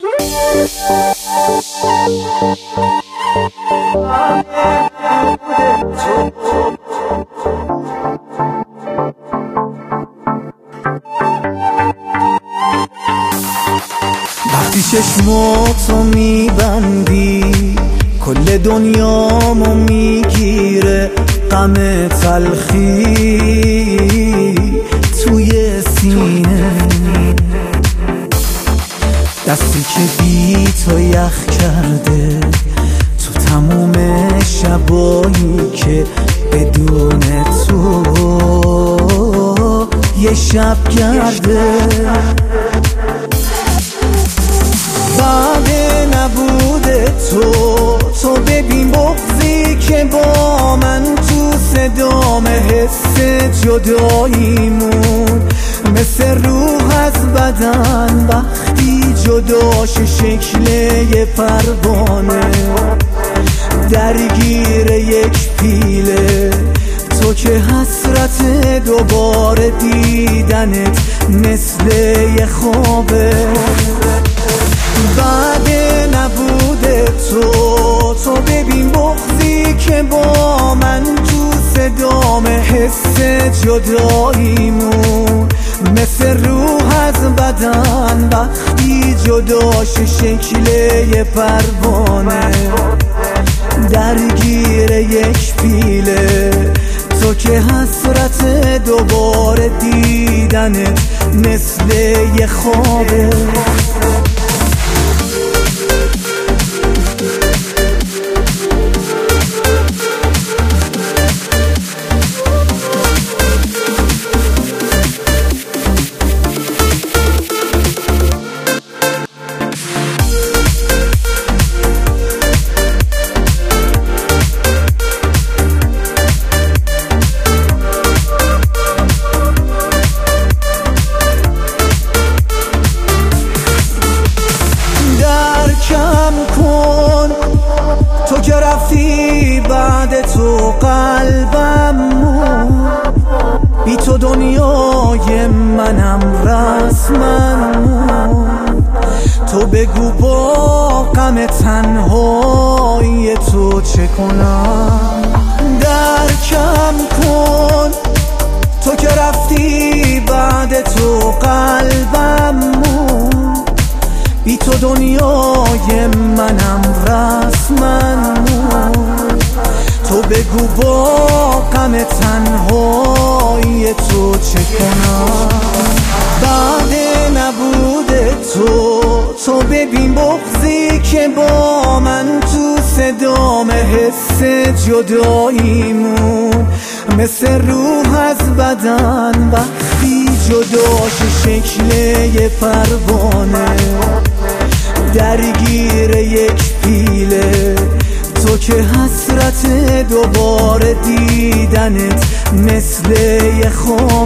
وقتی چشماتو میبندی کل دنیامو میگیره غم تلخی توی سینه، دستی که بی تو یخ کرده تو تموم شبایی که بدون تو یه شب گرده. بعد نبود تو ببین بغضی که با من تو صدام حس جداییمون مثل روح از بدن وقتی جداش شکل یه پروانه درگیر یک پیله. تو که حسرت دوباره دیدنت مثل یه خوابه. بعد نبود تو ببین بغضی که با من تو صدام حس جداییمون مثل روح از بدن وقتی جداش شکل یه پروانه درگیر یک پیله. تو که حسرت دوباره دیدنت مثل یه خوابه. تو که رفتی بعد تو قلبم مون، بی تو دنیای منم رسمن مون. تو بگو با غم تنهای تو چه کنم، درکم کن. تو که رفتی بعد تو قلبم مون، بی تو دنیای منم رسمن مون. تو بگو با غم تنهای تو چه کنم. بعد نبود تو ببین بغضی که با من تو صدام حس جداییمون مثل روح از بدن وقتی جداش شکل یه پروانه درگیر یک پیله. تو که حسرت دوباره دیدنت مثل یه خواب